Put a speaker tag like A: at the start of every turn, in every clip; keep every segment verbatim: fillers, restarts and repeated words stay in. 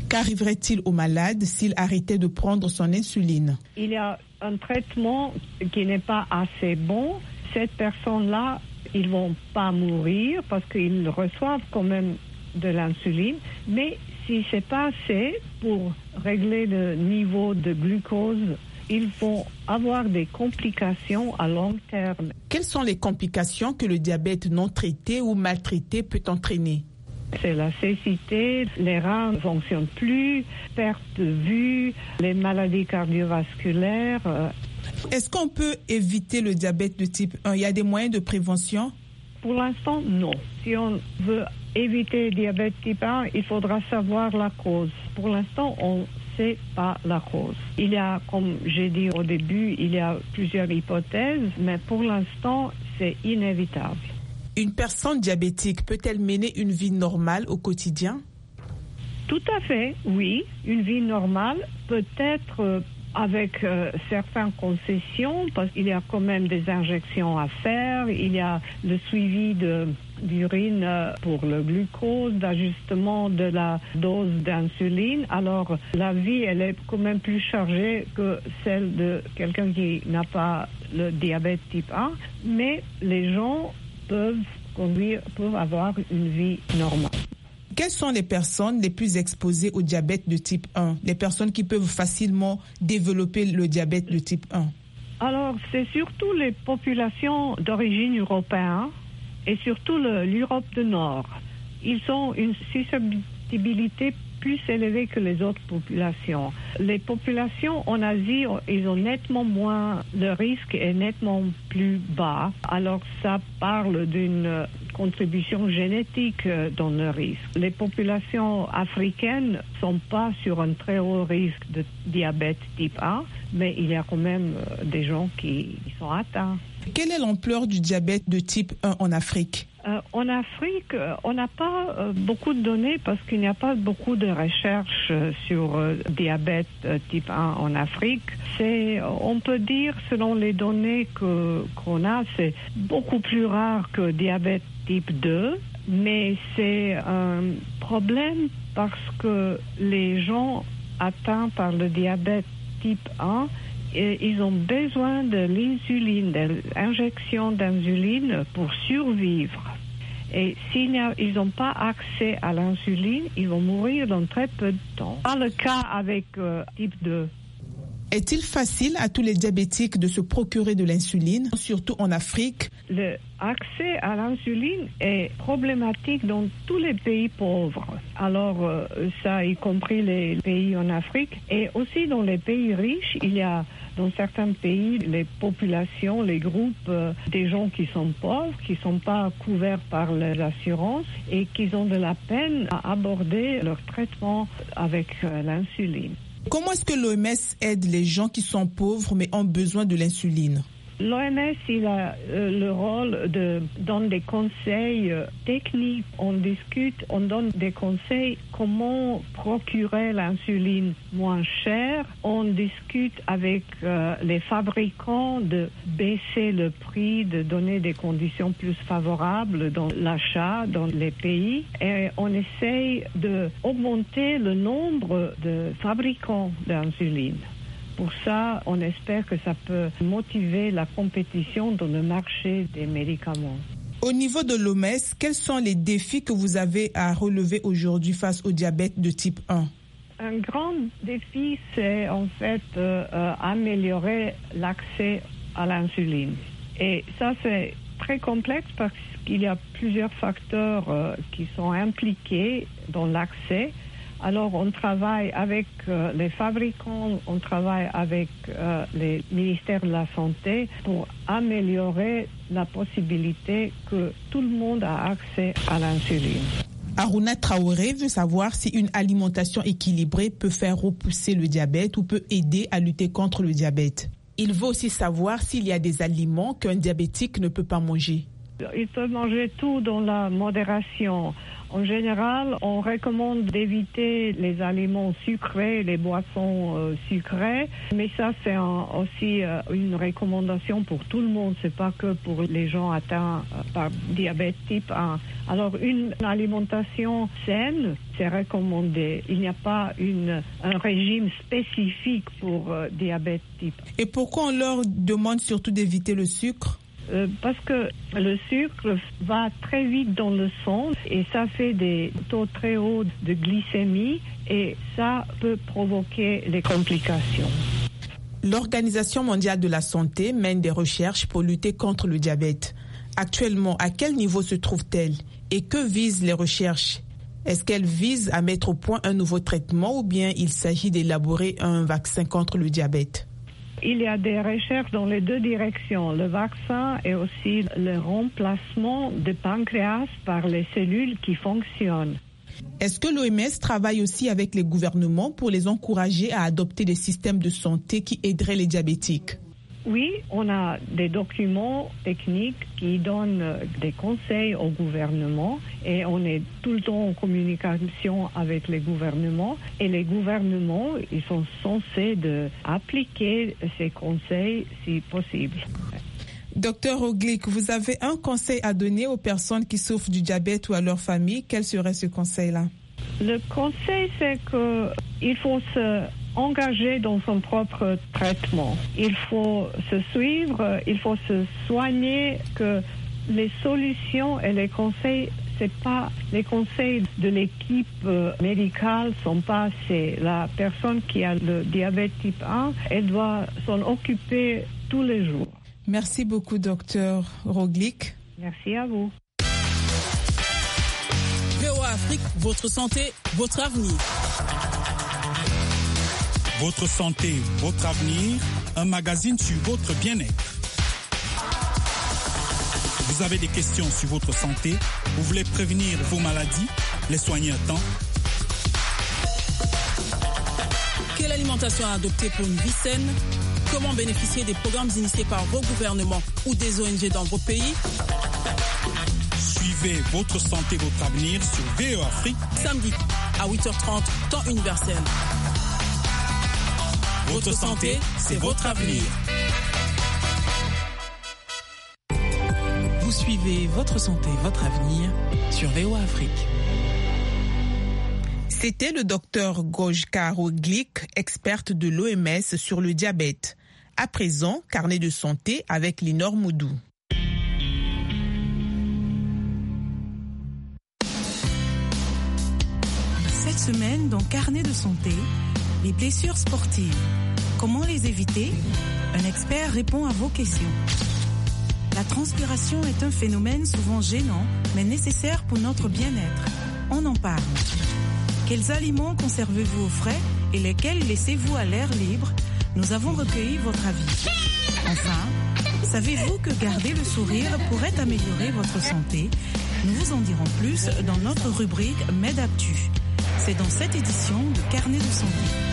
A: Qu'arriverait-il au malade s'il arrêtait de prendre son insuline?
B: Il y a un traitement qui n'est pas assez bon. Cette personne-là, ils ne vont pas mourir parce qu'ils reçoivent quand même de l'insuline. Mais si ce n'est pas assez pour régler le niveau de glucose, ils vont avoir des complications à long terme.
A: Quelles sont les complications que le diabète non traité ou maltraité peut entraîner?
B: C'est la cécité, les reins ne fonctionnent plus, perte de vue, les maladies cardiovasculaires.
A: Est-ce qu'on peut éviter le diabète de type un? Il y a des moyens de prévention?
B: Pour l'instant, non. Si on veut éviter le diabète type un, il faudra savoir la cause. Pour l'instant, on ne sait pas la cause. Il y a, comme j'ai dit au début, il y a plusieurs hypothèses, mais pour l'instant, c'est inévitable.
A: Une personne diabétique peut-elle mener une vie normale au quotidien?
B: Tout à fait, oui. Une vie normale peut être euh, avec euh, certaines concessions, parce qu'il y a quand même des injections à faire, il y a le suivi de, d'urine euh, pour le glucose, d'ajustement de la dose d'insuline. Alors, la vie, elle est quand même plus chargée que celle de quelqu'un qui n'a pas le diabète type un, mais les gens peuvent conduire, peuvent avoir une vie normale.
A: Quelles sont les personnes les plus exposées au diabète de type un? Les personnes qui peuvent facilement développer le diabète de type un?
B: Alors, c'est surtout les populations d'origine européenne et surtout le, l'Europe du Nord. Ils ont une susceptibilité plus élevée que les autres populations. Les populations en Asie, ils ont nettement moins, le risque est nettement plus bas. Alors ça parle d'une contribution génétique dans le risque. Les populations africaines ne sont pas sur un très haut risque de diabète type un, mais il y a quand même des gens qui sont atteints.
A: Quelle est l'ampleur du diabète de type un en Afrique?
B: Euh, en Afrique, euh, on n'a pas euh, beaucoup de données parce qu'il n'y a pas beaucoup de recherches euh, sur euh, diabète euh, type un en Afrique. C'est, on peut dire, selon les données que, qu'on a, c'est beaucoup plus rare que diabète type deux, mais c'est un problème parce que les gens atteints par le diabète type un, et ils ont besoin de l'insuline, de l'injection d'insuline pour survivre. Et s'ils n'ont pas accès à l'insuline, ils vont mourir dans très peu de temps. Pas le cas avec euh, type deux.
A: Est-il facile à tous les diabétiques de se procurer de l'insuline, surtout en Afrique?
B: L'accès à l'insuline est problématique dans tous les pays pauvres. Alors, euh, ça y compris les pays en Afrique. Et aussi dans les pays riches, il y a dans certains pays les populations, les groupes euh, des gens qui sont pauvres, qui ne sont pas couverts par l'assurance et qui ont de la peine à aborder leur traitement avec euh, l'insuline.
A: Comment est-ce que l'O M S aide les gens qui sont pauvres mais ont besoin de l'insuline?
B: L'O M S, il a euh, le rôle de donner des conseils euh, techniques. On discute, on donne des conseils comment procurer l'insuline moins chère. On discute avec euh, les fabricants de baisser le prix, de donner des conditions plus favorables dans l'achat dans les pays. Et on essaye d'augmenter le nombre de fabricants d'insuline. Pour ça, on espère que ça peut motiver la compétition dans le marché des médicaments.
A: Au niveau de l'O M S, quels sont les défis que vous avez à relever aujourd'hui face au diabète de type un?
B: Un grand défi, c'est en fait euh, euh, améliorer l'accès à l'insuline. Et ça, c'est très complexe parce qu'il y a plusieurs facteurs euh, qui sont impliqués dans l'accès. Alors, on travaille avec euh, les fabricants, on travaille avec euh, les ministères de la Santé pour améliorer la possibilité que tout le monde a accès à l'insuline.
A: Aruna Traoré veut savoir si une alimentation équilibrée peut faire repousser le diabète ou peut aider à lutter contre le diabète. Il veut aussi savoir s'il y a des aliments qu'un diabétique ne peut pas manger.
B: Ils peuvent manger tout dans la modération. En général, on recommande d'éviter les aliments sucrés, les boissons euh, sucrées, mais ça c'est un, aussi euh, une recommandation pour tout le monde, c'est pas que pour les gens atteints euh, par diabète type un. Alors une alimentation saine, c'est recommandé. Il n'y a pas une, un régime spécifique pour euh, diabète type un.
A: Et pourquoi on leur demande surtout d'éviter le sucre ?
B: Euh, parce que le sucre va très vite dans le sang et ça fait des taux très hauts de glycémie et ça peut provoquer les complications.
A: L'Organisation mondiale de la santé mène des recherches pour lutter contre le diabète. Actuellement, à quel niveau se trouve-t-elle et que visent les recherches ? Est-ce qu'elles visent à mettre au point un nouveau traitement ou bien il s'agit d'élaborer un vaccin contre le diabète ?
B: Il y a des recherches dans les deux directions, le vaccin et aussi le remplacement du pancréas par les cellules qui fonctionnent.
A: Est-ce que l'O M S travaille aussi avec les gouvernements pour les encourager à adopter des systèmes de santé qui aideraient les diabétiques ?
B: Oui, on a des documents techniques qui donnent des conseils au gouvernement et on est tout le temps en communication avec les gouvernements et les gouvernements, ils sont censés de appliquer ces conseils si possible.
A: Docteur Roglic, vous avez un conseil à donner aux personnes qui souffrent du diabète ou à leur famille. Quel serait ce conseil-là ?
B: Le conseil, c'est qu'il faut se engagé dans son propre traitement. Il faut se suivre, il faut se soigner, que les solutions et les conseils, c'est pas les conseils de l'équipe médicale sont pas assez. La personne qui a le diabète type un, elle doit s'en occuper tous les jours.
A: Merci beaucoup, docteur Roglic.
B: Merci à vous.
C: V O A Afrique, votre santé, votre avenir.
D: Votre santé, votre avenir, un magazine sur votre bien-être. Vous avez des questions sur votre santé, vous voulez prévenir vos maladies, les soigner à temps.
C: Quelle alimentation adopter pour une vie saine? Comment bénéficier des programmes initiés par vos gouvernements ou des O N G dans vos pays?
D: Suivez votre santé, votre avenir sur V O A Afrique.
C: Samedi à huit heures trente, temps universel. Votre santé, c'est votre avenir.
E: Vous suivez Votre santé, votre avenir sur V O A Afrique.
A: C'était le docteur Gojka Roglic, experte de l'O M S sur le diabète. À présent, carnet de santé avec Linor Moudou.
F: Cette semaine, dans Carnet de santé, les blessures sportives. Comment les éviter? Un expert répond à vos questions. La transpiration est un phénomène souvent gênant, mais nécessaire pour notre bien-être. On en parle. Quels aliments conservez-vous au frais et lesquels laissez-vous à l'air libre? Nous avons recueilli votre avis. Enfin, savez-vous que garder le sourire pourrait améliorer votre santé? Nous vous en dirons plus dans notre rubrique MedActu. C'est dans cette édition de Carnet de santé.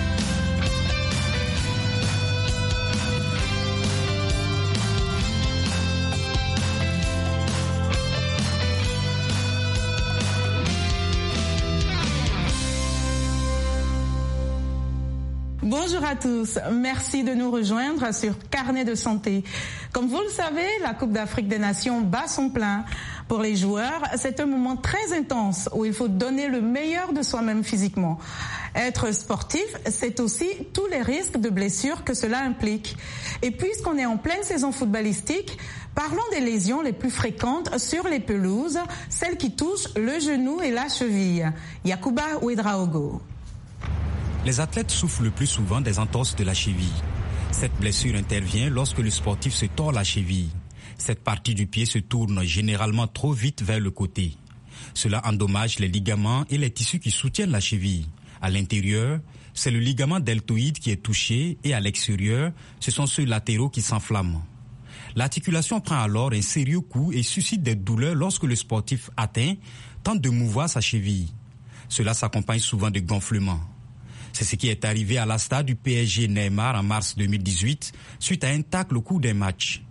G: Bonjour à tous, merci de nous rejoindre sur Carnet de santé. Comme vous le savez, la Coupe d'Afrique des Nations bat son plein. Pour les joueurs, c'est un moment très intense où il faut donner le meilleur de soi-même physiquement. Être sportif, c'est aussi tous les risques de blessures que cela implique. Et puisqu'on est en pleine saison footballistique, parlons des lésions les plus fréquentes sur les pelouses, celles qui touchent le genou et la cheville. Yacouba Ouedraogo.
H: Les athlètes souffrent le plus souvent des entorses de la cheville. Cette blessure intervient lorsque le sportif se tord la cheville. Cette partie du pied se tourne généralement trop vite vers le côté. Cela endommage les ligaments et les tissus qui soutiennent la cheville. À l'intérieur, c'est le ligament deltoïde qui est touché et à l'extérieur, ce sont ceux latéraux qui s'enflamment. L'articulation prend alors un sérieux coup et suscite des douleurs lorsque le sportif atteint tente de mouvoir sa cheville. Cela s'accompagne souvent de gonflements. C'est ce qui est arrivé à la star du P S G Neymar en mars deux mille dix-huit suite à un tacle au cours d'un match.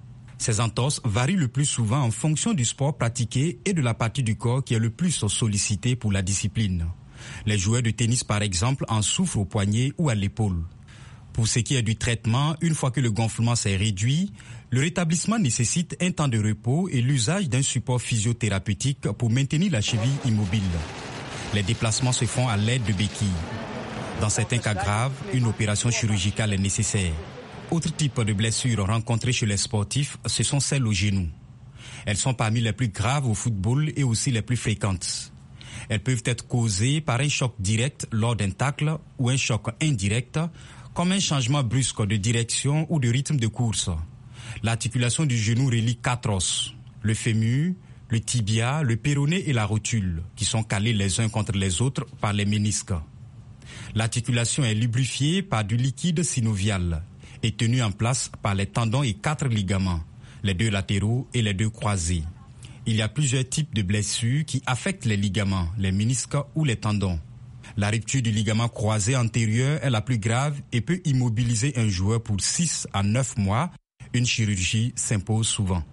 H: Ces entorses varient le plus souvent en fonction du sport pratiqué et de la partie du corps qui est le plus sollicitée pour la discipline. Les joueurs de tennis, par exemple, en souffrent au poignet ou à l'épaule. Pour ce qui est du traitement, une fois que le gonflement s'est réduit, le rétablissement nécessite un temps de repos et l'usage d'un support physiothérapeutique pour maintenir la cheville immobile. Les déplacements se font à l'aide de béquilles. Dans certains cas graves, une opération chirurgicale est nécessaire. Autre type de blessures rencontrées chez les sportifs, ce sont celles au genou. Elles sont parmi les plus graves au football et aussi les plus fréquentes. Elles peuvent être causées par un choc direct lors d'un tacle ou un choc indirect, comme un changement brusque de direction ou de rythme de course. L'articulation du genou relie quatre os, le fémur, le tibia, le péroné et la rotule, qui sont calés les uns contre les autres par les ménisques. L'articulation est lubrifiée par du liquide synovial et tenue en place par les tendons et quatre ligaments, les deux latéraux et les deux croisés. Il y a plusieurs types de blessures qui affectent les ligaments, les ménisques ou les tendons. La rupture du ligament croisé antérieur est la plus grave et peut immobiliser un joueur pour six à neuf mois. Une chirurgie s'impose souvent.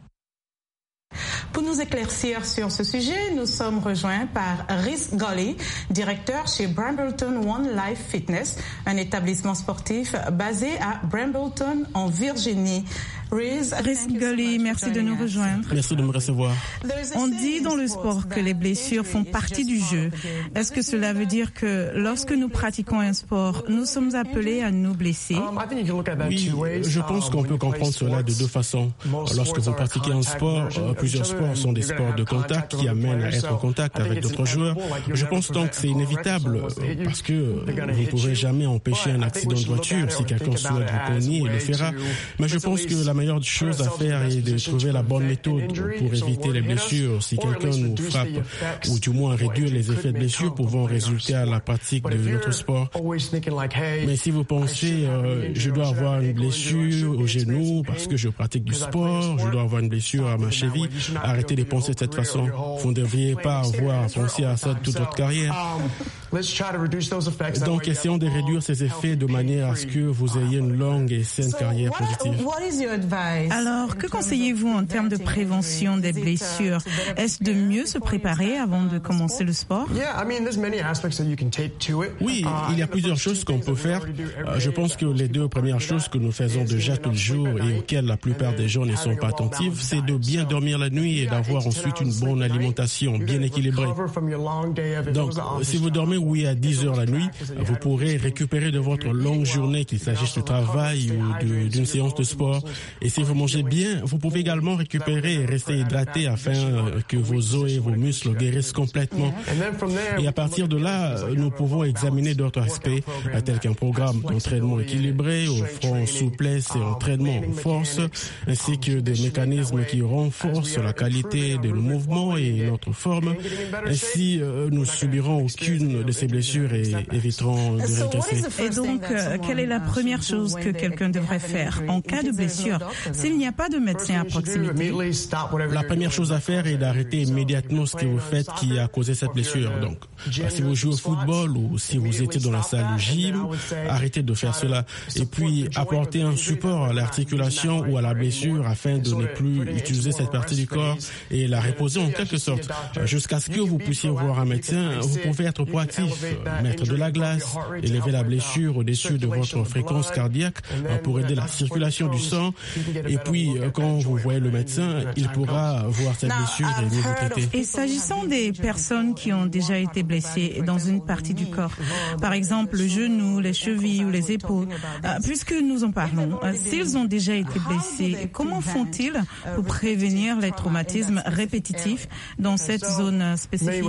G: Pour nous éclaircir sur ce sujet, nous sommes rejoints par Rhys Golly, directeur chez Brambleton One Life Fitness, un établissement sportif basé à Brambleton en Virginie.
F: Rhys Golly, merci de nous rejoindre.
I: Merci de me recevoir.
F: On dit dans le sport que les blessures font partie du jeu. Est-ce que cela veut dire que lorsque nous pratiquons un sport, nous sommes appelés à nous blesser?
I: Oui, je pense qu'on peut comprendre cela de deux façons. Lorsque vous pratiquez un sport, plusieurs sports sont des sports de contact qui amènent à être en contact avec d'autres joueurs. Je pense donc que c'est inévitable parce que vous ne pourrez jamais empêcher un accident de voiture. Si quelqu'un souhaite vous cogner, il le fera. Mais je pense que la meilleure chose à faire est de trouver la bonne méthode pour éviter les blessures. Si quelqu'un nous frappe ou du moins réduire les effets de blessures pouvant résulter à la pratique de notre sport. Mais si vous pensez euh, je dois avoir une blessure au genou parce que je pratique du sport, je dois avoir une blessure à ma cheville, arrêtez de penser de cette façon. Vous ne devriez pas avoir pensé à ça toute votre carrière. Donc essayons de réduire ces effets de manière à ce que vous ayez une longue et saine carrière positive.
F: Alors, que conseillez-vous en termes de prévention des blessures? Est-ce de mieux se préparer avant de commencer le sport?
I: Oui, il y a plusieurs choses qu'on peut faire. Je pense que les deux premières choses que nous faisons déjà tous les jours et auxquelles la plupart des gens ne sont pas attentifs, c'est de bien dormir la nuit et d'avoir ensuite une bonne alimentation bien équilibrée. Donc, si vous dormez, oui, à dix heures la nuit, vous pourrez récupérer de votre longue journée, qu'il s'agisse du travail ou de, d'une séance de sport. Et si vous mangez bien, vous pouvez également récupérer et rester hydraté afin que vos os et vos muscles guérissent complètement. Et à partir de là, nous pouvons examiner d'autres aspects, tels qu'un programme d'entraînement équilibré, offrant souplesse et entraînement en force, ainsi que des mécanismes qui renforcent la qualité de nos mouvements et notre forme. Ainsi, nous subirons aucune de ces blessures et éviterons de régresser.
F: Et donc, quelle est la première chose que quelqu'un devrait faire en cas de blessure s'il n'y a pas de médecin à proximité?
I: La première chose à faire est d'arrêter immédiatement ce que vous faites qui a causé cette blessure. Donc, si vous jouez au football ou si vous étiez dans la salle de gym, arrêtez de faire cela. Et puis, apportez un support à l'articulation ou à la blessure afin de ne plus utiliser cette partie du corps et la reposer en quelque sorte. Jusqu'à ce que vous puissiez voir un médecin, vous pouvez être proactif, mettre de la glace, élever la blessure au-dessus de votre fréquence cardiaque pour aider la circulation du sang. Et puis, quand vous voyez le médecin, il pourra voir cette blessure et mieux vous traiter.
F: Et s'agissant des personnes qui ont déjà été blessées dans une partie du corps, par exemple le genou, les chevilles ou les épaules, puisque nous en parlons, s'ils ont déjà été blessés, comment font-ils pour prévenir les traumatismes répétitifs dans cette zone spécifique?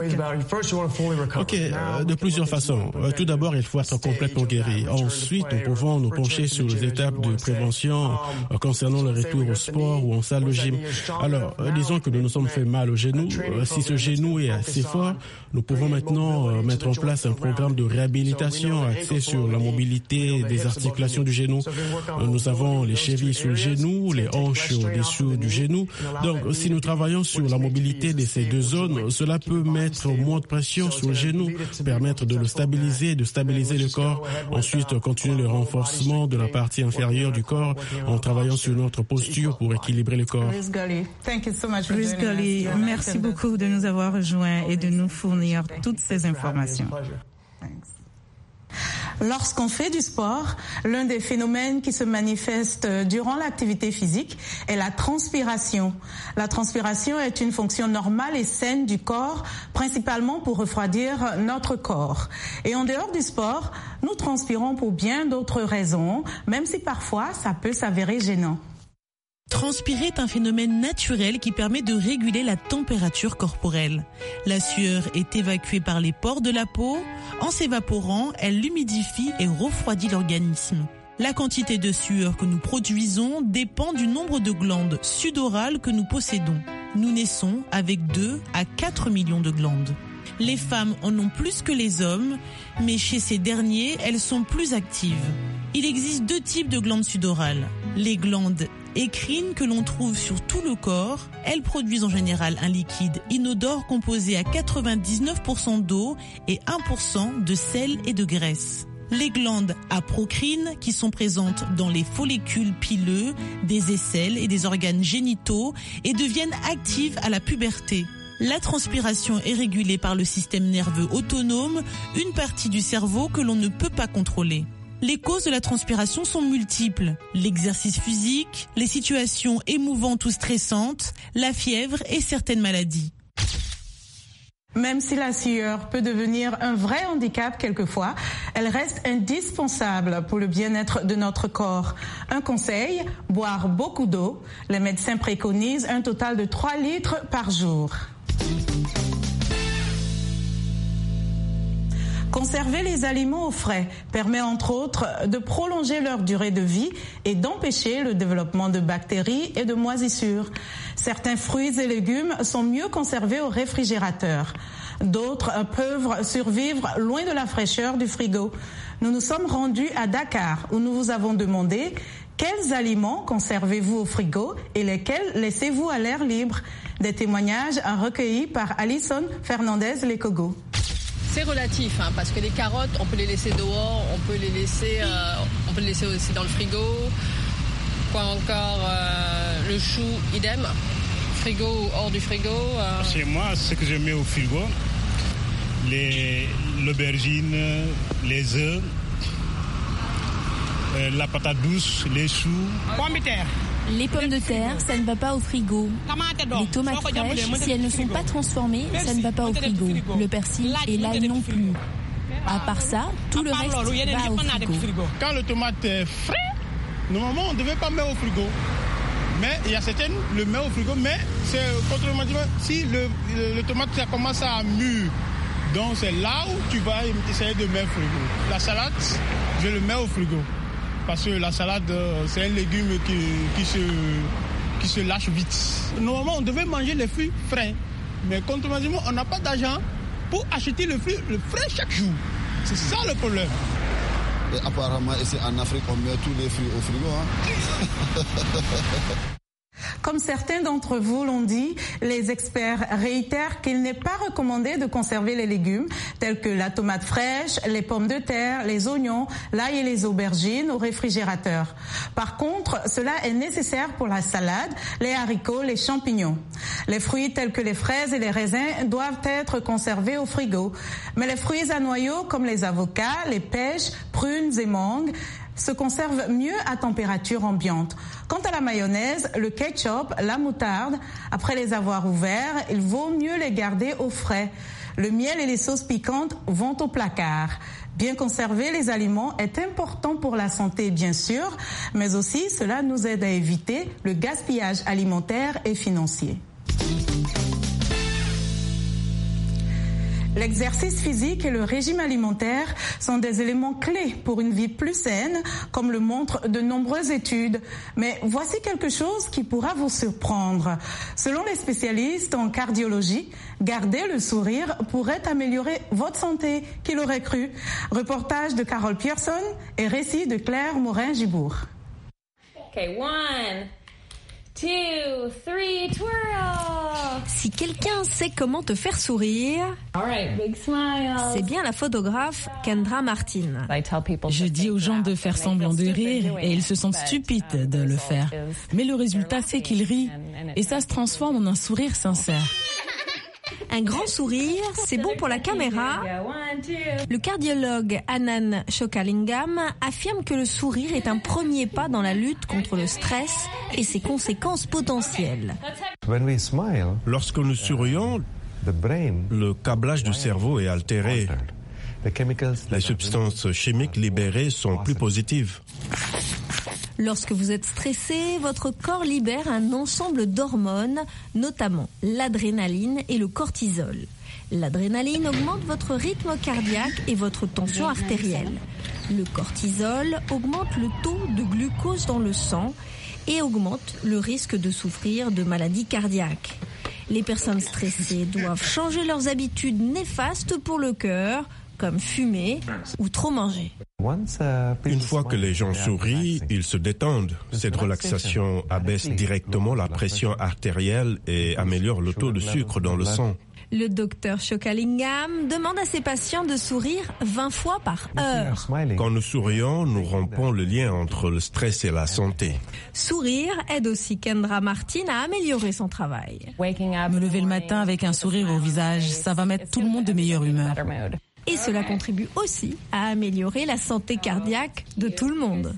I: Ok, de plusieurs façons. Tout d'abord, il faut être complètement guéri. Ensuite, nous pouvons nous pencher sur les étapes de prévention concernant le retour au sport ou en salle de gym. Alors, disons que nous nous sommes fait mal au genou. Si ce genou est assez fort, nous pouvons maintenant mettre en place un programme de réhabilitation axé sur la mobilité des articulations du genou. Nous avons les chevilles sur le genou, les hanches au-dessous du genou. Donc, si nous travaillons sur la mobilité de ces deux zones, cela peut mettre moins de pression sur le genou, permettre de le stabiliser, de stabiliser le corps. Ensuite, continuer le renforcement de la partie inférieure du corps en travaillant sur sur notre posture pour équilibrer le corps.
G: Ruth Gully, thank you so much for
F: Ruth Gully, merci beaucoup de nous avoir rejoints et de nous fournir toutes ces informations.
G: Lorsqu'on fait du sport, l'un des phénomènes qui se manifeste durant l'activité physique est la transpiration. La transpiration est une fonction normale et saine du corps, principalement pour refroidir notre corps. Et en dehors du sport, nous transpirons pour bien d'autres raisons, même si parfois ça peut s'avérer gênant.
J: Transpirer est un phénomène naturel qui permet de réguler la température corporelle. La sueur est évacuée par les pores de la peau. En s'évaporant, elle l'humidifie et refroidit l'organisme. La quantité de sueur que nous produisons dépend du nombre de glandes sudorales que nous possédons. Nous naissons avec deux à quatre millions de glandes. Les femmes en ont plus que les hommes, mais chez ces derniers, elles sont plus actives. Il existe deux types de glandes sudorales. Les glandes écrines que l'on trouve sur tout le corps, elles produisent en général un liquide inodore composé à quatre-vingt-dix-neuf pour cent d'eau et un pour cent de sel et de graisse. Les glandes apocrines qui sont présentes dans les follicules pileux, des aisselles et des organes génitaux et deviennent actives à la puberté. La transpiration est régulée par le système nerveux autonome, une partie du cerveau que l'on ne peut pas contrôler. Les causes de la transpiration sont multiples. L'exercice physique, les situations émouvantes ou stressantes, la fièvre et certaines maladies.
G: Même si la sueur peut devenir un vrai handicap quelquefois, elle reste indispensable pour le bien-être de notre corps. Un conseil, boire beaucoup d'eau. Les médecins préconisent un total de trois litres par jour. Conserver les aliments au frais permet entre autres de prolonger leur durée de vie et d'empêcher le développement de bactéries et de moisissures. Certains fruits et légumes sont mieux conservés au réfrigérateur. D'autres peuvent survivre loin de la fraîcheur du frigo. Nous nous sommes rendus à Dakar où nous vous avons demandé quels aliments conservez-vous au frigo et lesquels laissez-vous à l'air libre. Des témoignages recueillis par Alison Fernandez-Lekogo.
K: C'est relatif, hein, parce que les carottes, on peut les laisser dehors, on peut les laisser, euh, on peut les laisser aussi dans le frigo. Quoi encore, euh, le chou, idem. Frigo ou hors du frigo. Euh...
L: Chez moi, ce que je mets au frigo, les, l'aubergine, les œufs, euh, la patate douce, les choux.
K: Pommes de terre.
M: Les pommes de terre, ça ne va pas au frigo. Les tomates fraîches, si elles ne sont pas transformées, ça ne va pas au frigo. Le persil et l'ail non plus. À part ça, tout le reste va au frigo.
L: Quand le tomate est frais, normalement on ne devait pas mettre au frigo. Mais il y a certaines, le met au frigo, mais c'est contrairement si le, le, le tomate ça commence à mûr. Donc c'est là où tu vas essayer de mettre au frigo. La salade, je le mets au frigo. Parce que la salade, c'est un légume qui, qui, se, qui se lâche vite. Normalement, on devait manger les fruits frais. Mais contrairement, on n'a pas d'argent pour acheter le fruit le frais chaque jour. C'est ça le problème.
N: Et apparemment, ici en Afrique, on met tous les fruits au frigo. Hein?
G: Comme certains d'entre vous l'ont dit, les experts réitèrent qu'il n'est pas recommandé de conserver les légumes tels que la tomate fraîche, les pommes de terre, les oignons, l'ail et les aubergines au réfrigérateur. Par contre, cela est nécessaire pour la salade, les haricots, les champignons. Les fruits tels que les fraises et les raisins doivent être conservés au frigo. Mais les fruits à noyaux comme les avocats, les pêches, prunes et mangues se conservent mieux à température ambiante. Quant à la mayonnaise, le ketchup, la moutarde, après les avoir ouverts, il vaut mieux les garder au frais. Le miel et les sauces piquantes vont au placard. Bien conserver les aliments est important pour la santé, bien sûr, mais aussi cela nous aide à éviter le gaspillage alimentaire et financier. L'exercice physique et le régime alimentaire sont des éléments clés pour une vie plus saine, comme le montrent de nombreuses études. Mais voici quelque chose qui pourra vous surprendre. Selon les spécialistes en cardiologie, garder le sourire pourrait améliorer votre santé. Qui l'aurait cru? Reportage de Carole Pearson et récit de Claire Morin-Gibourg.
O: Okay, one, two, three, twirl.
P: Si quelqu'un sait comment te faire sourire,
O: All right, big smile.
P: C'est bien la photographe Kendra Martin.
Q: Je dis aux gens de faire semblant de rire et ils se sentent stupides de le faire. Mais le résultat, c'est qu'ils rient et ça se transforme en un sourire sincère.
P: Un grand sourire, c'est bon pour la caméra. Le cardiologue Anand Shokalingam affirme que le sourire est un premier pas dans la lutte contre le stress et ses conséquences potentielles.
R: Lorsque nous sourions, le câblage du cerveau est altéré. Les substances chimiques libérées sont plus positives.
P: Lorsque vous êtes stressé, votre corps libère un ensemble d'hormones, notamment l'adrénaline et le cortisol. L'adrénaline augmente votre rythme cardiaque et votre tension artérielle. Le cortisol augmente le taux de glucose dans le sang et augmente le risque de souffrir de maladies cardiaques. Les personnes stressées doivent changer leurs habitudes néfastes pour le cœur, comme fumer ou trop manger.
R: Une fois que les gens sourient, ils se détendent. Cette relaxation abaisse directement la pression artérielle et améliore le taux de sucre dans le sang.
P: Le docteur Shokalingam demande à ses patients de sourire vingt fois par heure.
R: Quand nous sourions, nous rompons le lien entre le stress et la santé.
P: Sourire aide aussi Kendra Martin à améliorer son travail.
Q: Me lever le matin avec un sourire au visage, ça va mettre tout le monde de meilleure humeur.
P: Et cela contribue aussi à améliorer la santé cardiaque de tout le monde.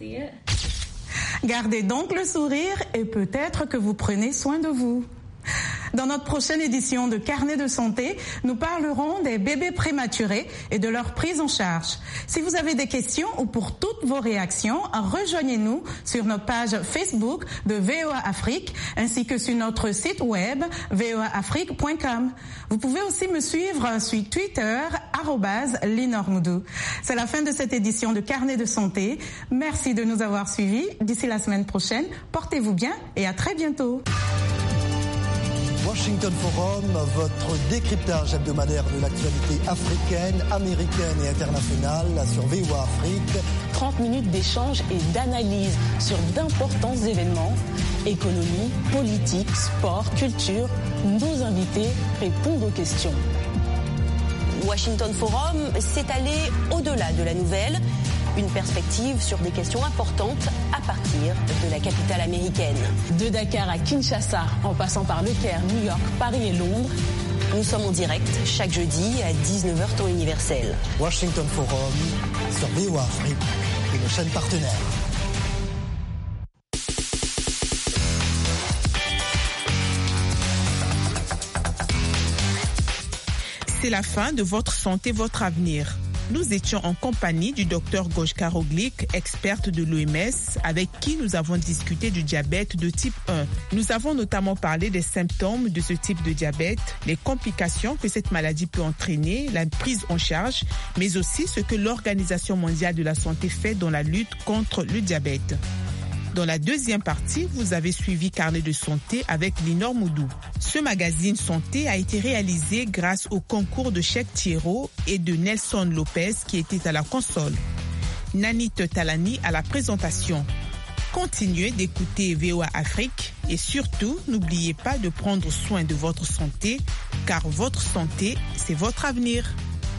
G: Gardez donc le sourire et peut-être que vous prenez soin de vous. Dans notre prochaine édition de Carnet de santé, nous parlerons des bébés prématurés et de leur prise en charge. Si vous avez des questions ou pour toutes vos réactions, rejoignez-nous sur notre page Facebook de V O A Afrique ainsi que sur notre site web v o a afrique point com. Vous pouvez aussi me suivre sur Twitter arobase linormoudou. C'est la fin de cette édition de Carnet de santé. Merci de nous avoir suivis. D'ici la semaine prochaine, portez-vous bien et à très bientôt.
S: Washington Forum, votre décryptage hebdomadaire de l'actualité africaine, américaine et internationale sur V O A Afrique.
T: trente minutes d'échange et d'analyse sur d'importants événements, économie, politique, sport, culture. Nos invités répondent aux questions.
U: Washington Forum s'est allé au-delà de la nouvelle. Une perspective sur des questions importantes à partir de la capitale américaine.
T: De Dakar à Kinshasa, en passant par Le Caire, New York, Paris et Londres.
U: Nous sommes en direct chaque jeudi à dix-neuf heures temps universel.
S: Washington Forum sur V O A Afrique et nos chaînes partenaires.
A: C'est la fin de Votre santé, votre avenir. Nous étions en compagnie du docteur Gojka Roglic, experte de l'O M S, avec qui nous avons discuté du diabète de type un. Nous avons notamment parlé des symptômes de ce type de diabète, les complications que cette maladie peut entraîner, la prise en charge, mais aussi ce que l'Organisation mondiale de la santé fait dans la lutte contre le diabète. Dans la deuxième partie, vous avez suivi Carnet de santé avec Linor Moudou. Ce magazine santé a été réalisé grâce au concours de Cheikh Thiero et de Nelson Lopez qui était à la console. Nanit Talani à la présentation. Continuez d'écouter V O A Afrique et surtout, n'oubliez pas de prendre soin de votre santé car votre santé, c'est votre avenir.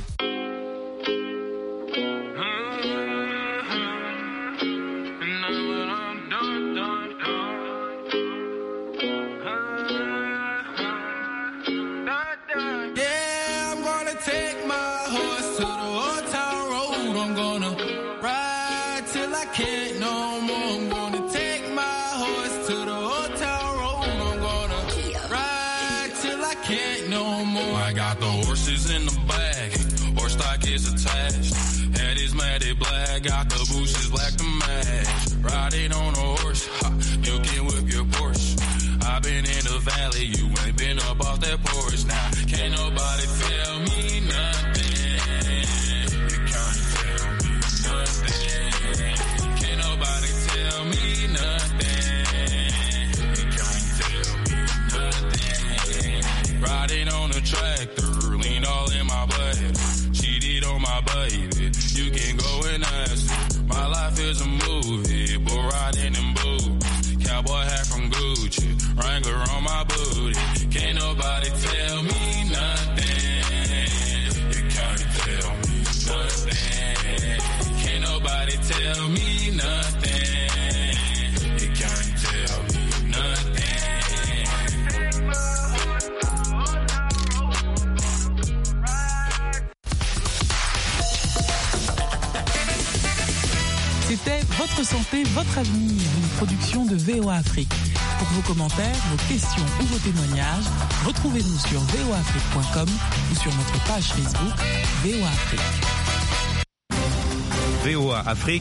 V: Got the bushes black to match. Riding on a horse, ha, you can whip your Porsche. I've been in the valley, you ain't been up off that porch. Now, can't nobody tell me nothing. You can't tell me nothing. Can't nobody tell me nothing. You can't tell me nothing. Riding on a tractor, lean all in my butt. Cheated on my baby. You can go and ask me. My life is a movie, bull riding in boots. Cowboy hat from Gucci. tell me nothing. You can't tell me nothing.
E: C'était Votre santé, votre avenir, une production de V O A Afrique. Pour vos commentaires, vos questions ou vos témoignages, retrouvez-nous sur v o a afrique point com ou sur notre page Facebook V O A Afrique.
B: V O A Afrique